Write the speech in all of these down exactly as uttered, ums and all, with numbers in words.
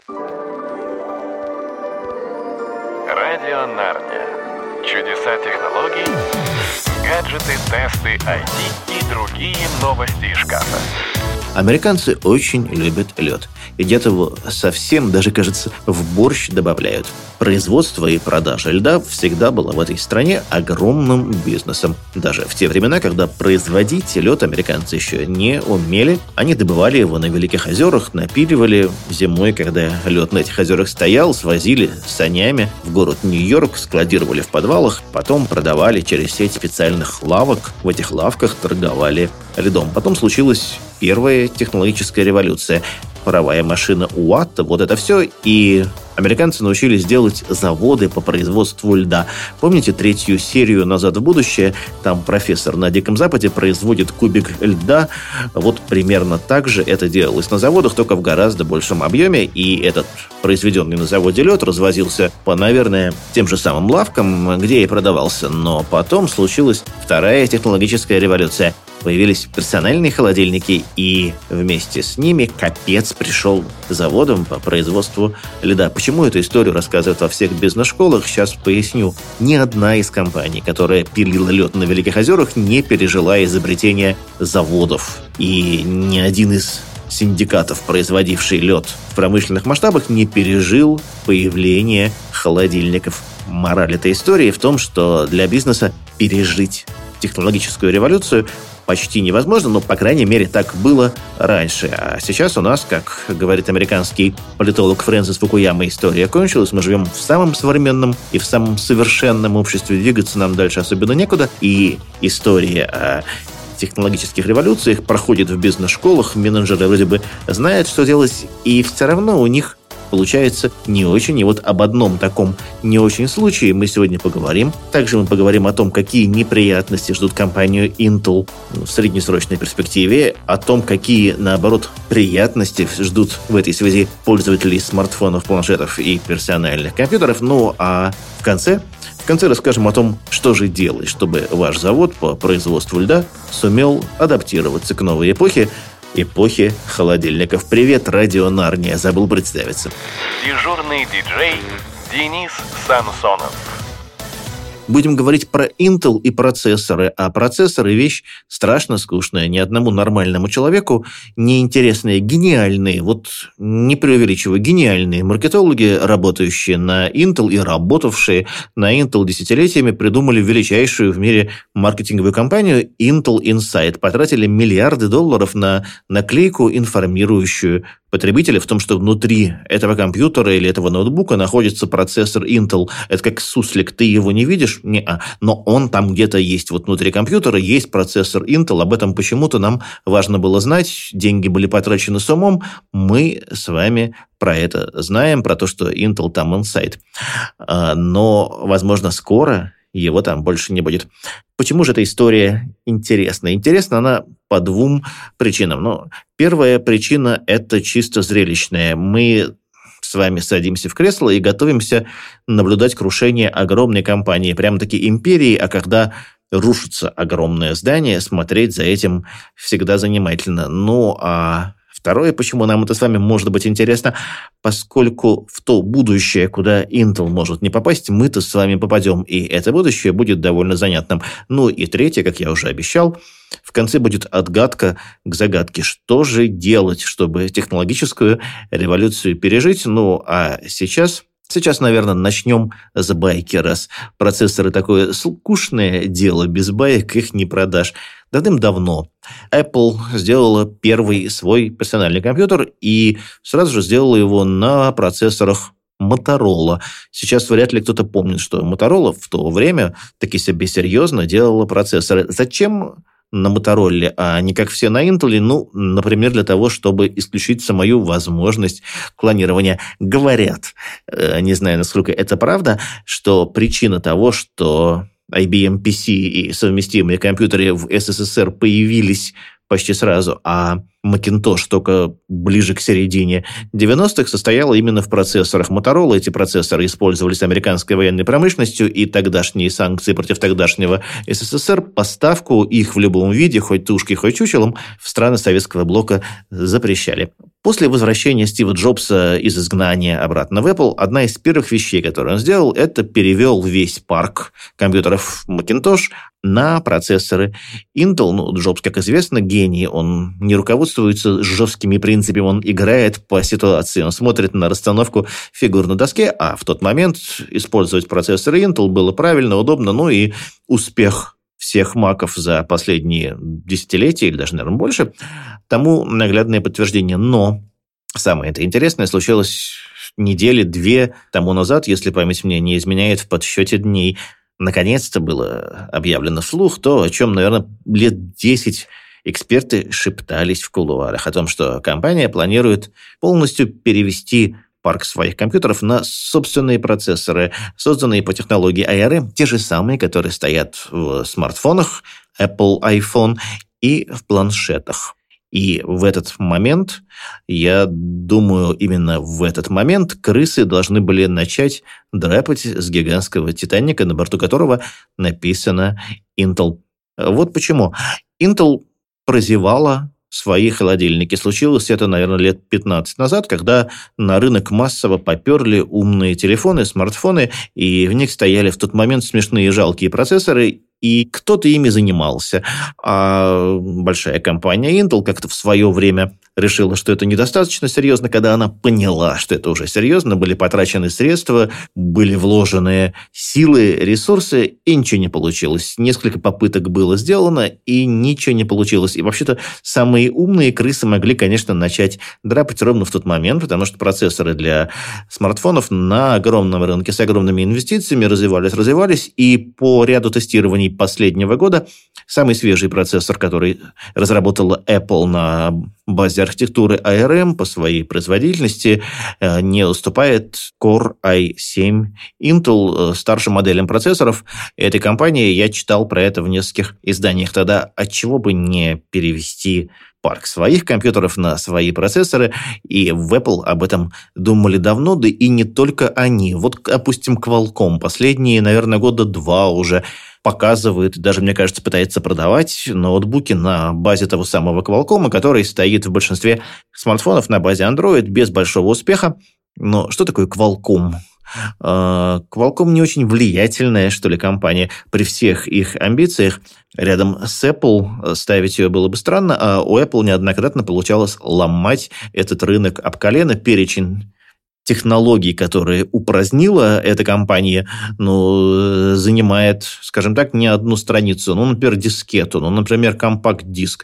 Радио Нарния. Чудеса технологий, гаджеты, тесты, ай ти и другие новости из шкафа. Американцы очень любят лед. Едят его совсем, даже, кажется, в борщ добавляют. Производство и продажа льда всегда было в этой стране огромным бизнесом. Даже в те времена, когда производить лед американцы еще не умели, они добывали его на Великих озерах, напиливали. Зимой, когда лед на этих озерах стоял, свозили санями в город Нью-Йорк, складировали в подвалах, потом продавали через сеть специальных лавок. В этих лавках торговали льдом. Потом случилась первая технологическая революция. Паровая машина Уатта, вот это все. И американцы научились делать заводы по производству льда. Помните третью серию «Назад в будущее»? Там профессор на Диком Западе производит кубик льда. Вот примерно так же это делалось на заводах, только в гораздо большем объеме. И этот произведенный на заводе лед развозился по, наверное, тем же самым лавкам, где и продавался. Но потом случилась вторая технологическая революция. Появились персональные холодильники, и вместе с ними капец пришел заводам по производству льда. Почему эту историю рассказывают во всех бизнес-школах, сейчас поясню. Ни одна из компаний, которая пилила лед на Великих озерах, не пережила изобретение заводов. И ни один из синдикатов, производивший лед в промышленных масштабах, не пережил появление холодильников. Мораль этой истории в том, что для бизнеса пережить технологическую революцию почти невозможно, но, по крайней мере, так было раньше. А сейчас у нас, как говорит американский политолог Фрэнсис Фукуяма, история кончилась. Мы живем в самом современном и в самом совершенном обществе. Двигаться нам дальше особенно некуда. И история о технологических революциях проходит в бизнес-школах. Менеджеры вроде бы знают, что делать, и все равно у них получается не очень. И вот об одном таком не очень случае мы сегодня поговорим. Также мы поговорим о том, какие неприятности ждут компанию Intel в среднесрочной перспективе, о том, какие, наоборот, приятности ждут в этой связи пользователей смартфонов, планшетов и персональных компьютеров. Ну, а в конце... В конце расскажем о том, что же делать, чтобы ваш завод по производству льда сумел адаптироваться к новой эпохе, эпохи холодильников. Привет, Радио Нарния. Забыл представиться. Дежурный диджей Денис Самсонов. Будем говорить про Intel и процессоры. А процессоры – вещь страшно скучная. Ни одному нормальному человеку неинтересные, гениальные, вот не преувеличивая, гениальные маркетологи, работающие на Intel и работавшие на Intel десятилетиями, придумали величайшую в мире маркетинговую кампанию Intel Inside. Потратили миллиарды долларов на наклейку, информирующую потребителя в том, что внутри этого компьютера или этого ноутбука находится процессор Intel. Это как суслик, ты его не видишь? Не-а. Но он там где-то есть. Вот внутри компьютера есть процессор Intel. Об этом почему-то нам важно было знать. Деньги были потрачены с умом. Мы с вами про это знаем, про то, что Intel там Inside. Но, возможно, скоро его там больше не будет. Почему же эта история интересна? Интересна она по двум причинам. Ну, первая причина – это чисто зрелищная. Мы с вами садимся в кресло и готовимся наблюдать крушение огромной компании, прям-таки империи, а когда рушится огромное здание, смотреть за этим всегда занимательно. Ну, а второе, почему нам это с вами может быть интересно, поскольку в то будущее, куда Intel может не попасть, мы-то с вами попадем, и это будущее будет довольно занятным. Ну и третье, как я уже обещал, в конце будет отгадка к загадке, что же делать, чтобы технологическую революцию пережить. Ну, а сейчас... Сейчас, наверное, начнем с байки, раз процессоры такое скучное дело, без баек их не продашь. Давным-давно Apple сделала первый свой персональный компьютер и сразу же сделала его на процессорах Motorola. Сейчас вряд ли кто-то помнит, что Motorola в то время таки себе серьезно делала процессоры. Зачем на Motorola, а не как все на Intel? Ну, например, для того, чтобы исключить самую возможность клонирования. Говорят, не знаю, насколько это правда, что причина того, что ай би эм пи си и совместимые компьютеры в эс эс эс эр появились почти сразу, а Macintosh только ближе к середине девяностых состояла именно в процессорах Motorola. Эти процессоры использовались американской военной промышленностью, и тогдашние санкции против тогдашнего СССР поставку их в любом виде, хоть тушки, хоть чучелом, в страны советского блока запрещали. После возвращения Стива Джобса из изгнания обратно в Apple, одна из первых вещей, которые он сделал, это перевел весь парк компьютеров Macintosh на процессоры Intel. Ну, Джобс, как известно, гений. Он не руководствуется жесткими принципами, он играет по ситуации. Он смотрит на расстановку фигур на доске, а в тот момент использовать процессоры Intel было правильно, удобно, ну и успех всех маков за последние десятилетия, или даже, наверное, больше, тому наглядное подтверждение. Но самое это интересное случилось недели две тому назад, если память мне не изменяет, в подсчете дней. Наконец-то было объявлено вслух то, о чем, наверное, лет десять эксперты шептались в кулуарах, о том, что компания планирует полностью перевести парк своих компьютеров на собственные процессоры, созданные по технологии эй ар эм, те же самые, которые стоят в смартфонах, Apple iPhone и в планшетах. И в этот момент, я думаю, именно в этот момент крысы должны были начать драпать с гигантского Титаника, на борту которого написано Intel. Вот почему. Intel прозевала свои холодильники. Случилось это, наверное, лет пятнадцать назад, когда на рынок массово поперли умные телефоны, смартфоны, и в них стояли в тот момент смешные жалкие процессоры, и кто-то ими занимался. А большая компания Intel как-то в свое время решила, что это недостаточно серьезно. Когда она поняла, что это уже серьезно, были потрачены средства, были вложены силы, ресурсы, и ничего не получилось. Несколько попыток было сделано, и ничего не получилось. И вообще-то самые умные крысы могли, конечно, начать драпать ровно в тот момент, потому что процессоры для смартфонов на огромном рынке с огромными инвестициями развивались, развивались, и по ряду тестирований последнего года самый свежий процессор, который разработала Apple на базе архитектуры эй ар эм по своей производительности, не уступает Core ай семь Intel старшим моделям процессоров этой компании. Я читал про это в нескольких изданиях. Тогда отчего бы не перевести парк своих компьютеров на свои процессоры, и в Apple об этом думали давно, да и не только они. Вот, опустим, Qualcomm. Последние, наверное, года два уже показывает, даже, мне кажется, пытается продавать ноутбуки на базе того самого Qualcomm, который стоит в большинстве смартфонов на базе Android без большого успеха. Но что такое Qualcomm? Qualcomm не очень влиятельная, что ли, компания. При всех их амбициях рядом с Apple ставить ее было бы странно, а у Apple неоднократно получалось ломать этот рынок об колено. Перечень технологий, которые упразднила эта компания, ну, занимает, скажем так, не одну страницу. Ну, например, дискету, ну, например, компакт-диск.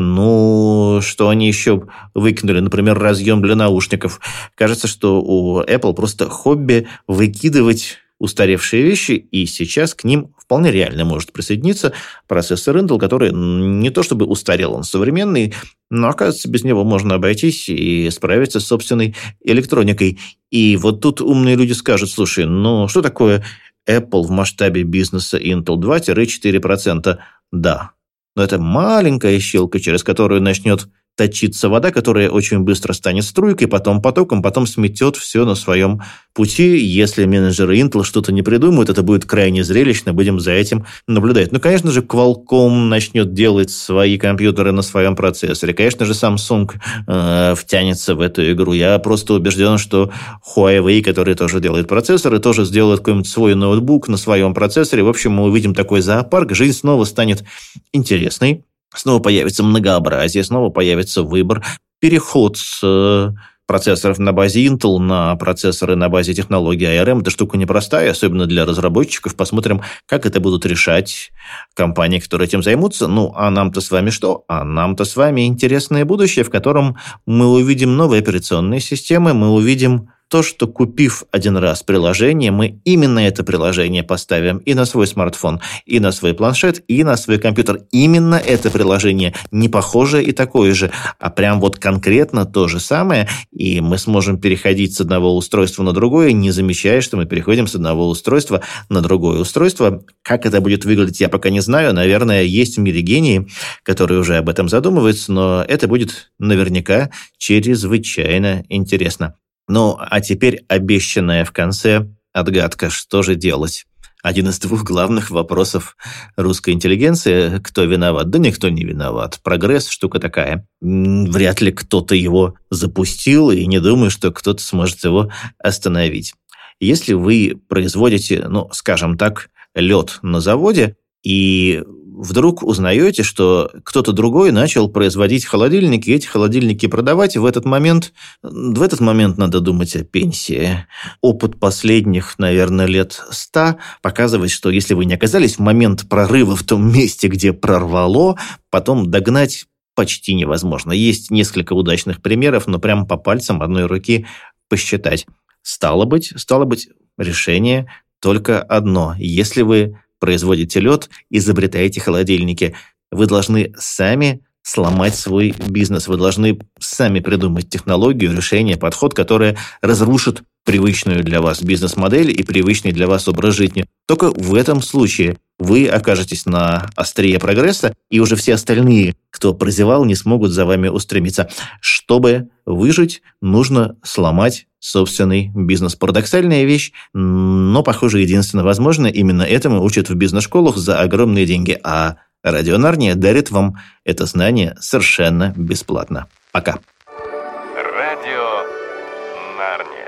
Ну, что они еще выкинули? Например, разъем для наушников. Кажется, что у Apple просто хобби выкидывать устаревшие вещи, и сейчас к ним вполне реально может присоединиться процессор Intel, который не то чтобы устарел, он современный, но, оказывается, без него можно обойтись и справиться с собственной электроникой. И вот тут умные люди скажут: слушай, ну что такое Apple в масштабе бизнеса Intel? два-четыре процента. Да, но это маленькая щелка, через которую начнет точится вода, которая очень быстро станет струйкой, потом потоком, потом сметет все на своем пути. Если менеджеры Intel что-то не придумают, это будет крайне зрелищно, будем за этим наблюдать. Ну, конечно же, Qualcomm начнет делать свои компьютеры на своем процессоре. Конечно же, Samsung э, втянется в эту игру. Я просто убежден, что Huawei, который тоже делает процессоры, тоже сделает какой-нибудь свой ноутбук на своем процессоре. В общем, мы увидим такой зоопарк. Жизнь снова станет интересной. Снова появится многообразие, снова появится выбор. Переход с процессоров на базе Intel на процессоры на базе технологии эй ар эм – это штука непростая, особенно для разработчиков. Посмотрим, как это будут решать компании, которые этим займутся. Ну, а нам-то с вами что? А нам-то с вами интересное будущее, в котором мы увидим новые операционные системы, мы увидим то, что купив один раз приложение, мы именно это приложение поставим и на свой смартфон, и на свой планшет, и на свой компьютер. Именно это приложение, не похожее и такое же, а прям вот конкретно то же самое, и мы сможем переходить с одного устройства на другое, не замечая, что мы переходим с одного устройства на другое устройство. Как это будет выглядеть, я пока не знаю. Наверное, есть в мире гении, которые уже об этом задумываются, но это будет наверняка чрезвычайно интересно. Ну, а теперь обещанная в конце отгадка, что же делать? Один из двух главных вопросов русской интеллигенции. Кто виноват? Да никто не виноват. Прогресс – штука такая. Вряд ли кто-то его запустил, и не думаю, что кто-то сможет его остановить. Если вы производите, ну, скажем так, лед на заводе, и вдруг узнаете, что кто-то другой начал производить холодильники, и эти холодильники продавать, в этот момент, в этот момент надо думать о пенсии. Опыт последних, наверное, лет ста показывает, что если вы не оказались в момент прорыва в том месте, где прорвало, потом догнать почти невозможно. Есть несколько удачных примеров, но прямо по пальцам одной руки посчитать. Стало быть, стало быть, решение только одно. Если вы производите лед, изобретаете холодильники, вы должны сами сломать свой бизнес, вы должны сами придумать технологию, решение, подход, которое разрушит привычную для вас бизнес-модель и привычный для вас образ жизни. Только в этом случае вы окажетесь на острие прогресса, и уже все остальные, кто прозевал, не смогут за вами устремиться. Чтобы выжить, нужно сломать собственный бизнес. Парадоксальная вещь, но, похоже, единственно возможно. Именно этому учат в бизнес-школах за огромные деньги. А Радио Нарния дарит вам это знание совершенно бесплатно. Пока. Радио Нарния.